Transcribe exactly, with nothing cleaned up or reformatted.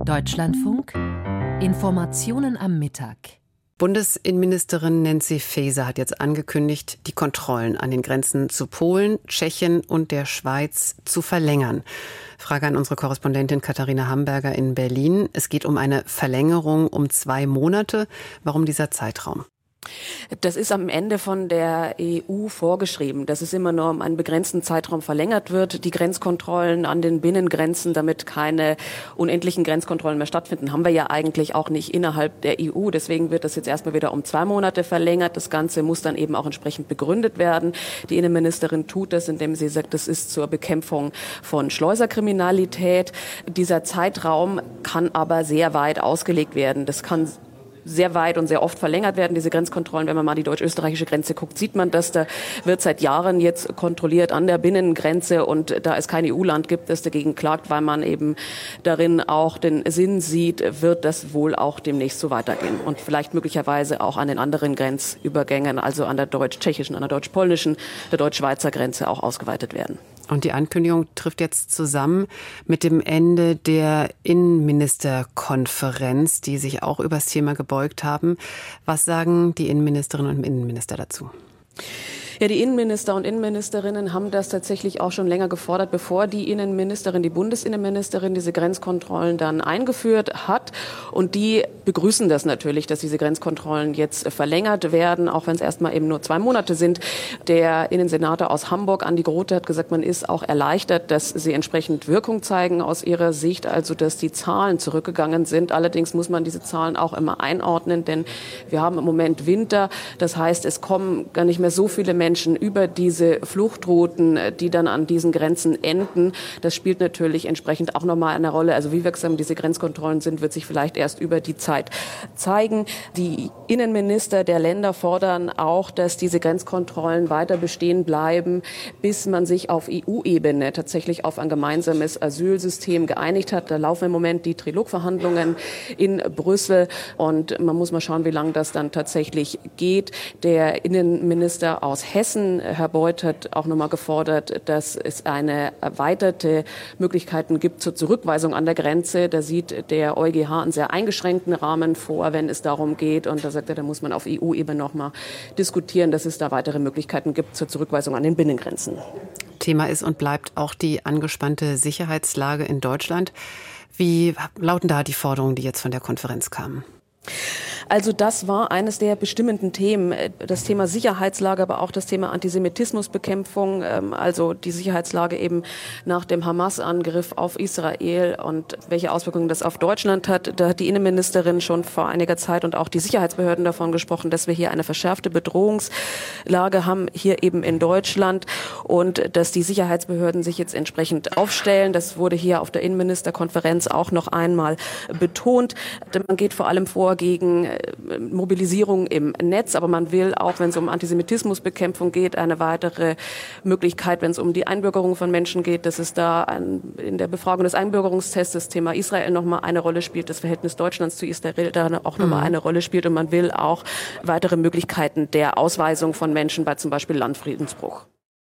Deutschlandfunk Informationen am Mittag. Bundesinnenministerin Nancy Faeser hat jetzt angekündigt, die Kontrollen an den Grenzen zu Polen, Tschechien und der Schweiz zu verlängern. Frage an unsere Korrespondentin Katharina Hamburger in Berlin. Es geht um eine Verlängerung um zwei Monate. Warum dieser Zeitraum? Das ist am Ende von der E U vorgeschrieben, dass es immer nur um einen begrenzten Zeitraum verlängert wird. Die Grenzkontrollen an den Binnengrenzen, damit keine unendlichen Grenzkontrollen mehr stattfinden, haben wir ja eigentlich auch nicht innerhalb der E U. Deswegen wird das jetzt erstmal wieder um zwei Monate verlängert. Das Ganze muss dann eben auch entsprechend begründet werden. Die Innenministerin tut das, indem sie sagt, das ist zur Bekämpfung von Schleuserkriminalität. Dieser Zeitraum kann aber sehr weit ausgelegt werden. Das kann sehr weit und sehr oft verlängert werden, diese Grenzkontrollen. Wenn man mal die deutsch-österreichische Grenze guckt, sieht man, dass da wird seit Jahren jetzt kontrolliert an der Binnengrenze, und da es kein E U-Land gibt, das dagegen klagt, weil man eben darin auch den Sinn sieht, wird das wohl auch demnächst so weitergehen und vielleicht möglicherweise auch an den anderen Grenzübergängen, also an der deutsch-tschechischen, an der deutsch-polnischen, der deutsch-schweizer Grenze auch ausgeweitet werden. Und die Ankündigung trifft jetzt zusammen mit dem Ende der Innenministerkonferenz, die sich auch über das Thema gebeugt haben. Was sagen die Innenministerinnen und Innenminister dazu? Ja, die Innenminister und Innenministerinnen haben das tatsächlich auch schon länger gefordert, bevor die Innenministerin, die Bundesinnenministerin, diese Grenzkontrollen dann eingeführt hat. Und die begrüßen das natürlich, dass diese Grenzkontrollen jetzt verlängert werden, auch wenn es erstmal eben nur zwei Monate sind. Der Innensenator aus Hamburg, Andi Grote, hat gesagt, man ist auch erleichtert, dass sie entsprechend Wirkung zeigen aus ihrer Sicht, also dass die Zahlen zurückgegangen sind. Allerdings muss man diese Zahlen auch immer einordnen, denn wir haben im Moment Winter. Das heißt, es kommen gar nicht mehr so viele Menschen Menschen über diese Fluchtrouten, die dann an diesen Grenzen enden. Das spielt natürlich entsprechend auch nochmal eine Rolle. Also wie wirksam diese Grenzkontrollen sind, wird sich vielleicht erst über die Zeit zeigen. Die Innenminister der Länder fordern auch, dass diese Grenzkontrollen weiter bestehen bleiben, bis man sich auf E U-Ebene tatsächlich auf ein gemeinsames Asylsystem geeinigt hat. Da laufen im Moment die Trilogverhandlungen in Brüssel, und man muss mal schauen, wie lange das dann tatsächlich geht. Der Innenminister aus Hessen, Herr Beuth, hat auch nochmal gefordert, dass es eine erweiterte Möglichkeiten gibt zur Zurückweisung an der Grenze. Da sieht der EuGH einen sehr eingeschränkten Rahmen vor, wenn es darum geht. Und da sagt er, da muss man auf E U-Ebene nochmal diskutieren, dass es da weitere Möglichkeiten gibt zur Zurückweisung an den Binnengrenzen. Thema ist und bleibt auch die angespannte Sicherheitslage in Deutschland. Wie lauten da die Forderungen, die jetzt von der Konferenz kamen? Also das war eines der bestimmenden Themen, das Thema Sicherheitslage, aber auch das Thema Antisemitismusbekämpfung, also die Sicherheitslage eben nach dem Hamas-Angriff auf Israel und welche Auswirkungen das auf Deutschland hat. Da hat die Innenministerin schon vor einiger Zeit und auch die Sicherheitsbehörden davon gesprochen, dass wir hier eine verschärfte Bedrohungslage haben, hier eben in Deutschland, und dass die Sicherheitsbehörden sich jetzt entsprechend aufstellen. Das wurde hier auf der Innenministerkonferenz auch noch einmal betont. Man geht vor allem vor gegen Mobilisierung im Netz, aber man will auch, wenn es um Antisemitismusbekämpfung geht, eine weitere Möglichkeit, wenn es um die Einbürgerung von Menschen geht, dass es da ein, in der Befragung des Einbürgerungstests das Thema Israel nochmal eine Rolle spielt, das Verhältnis Deutschlands zu Israel da auch nochmal mhm. eine Rolle spielt, und man will auch weitere Möglichkeiten der Ausweisung von Menschen bei zum Beispiel Landfriedensbruch.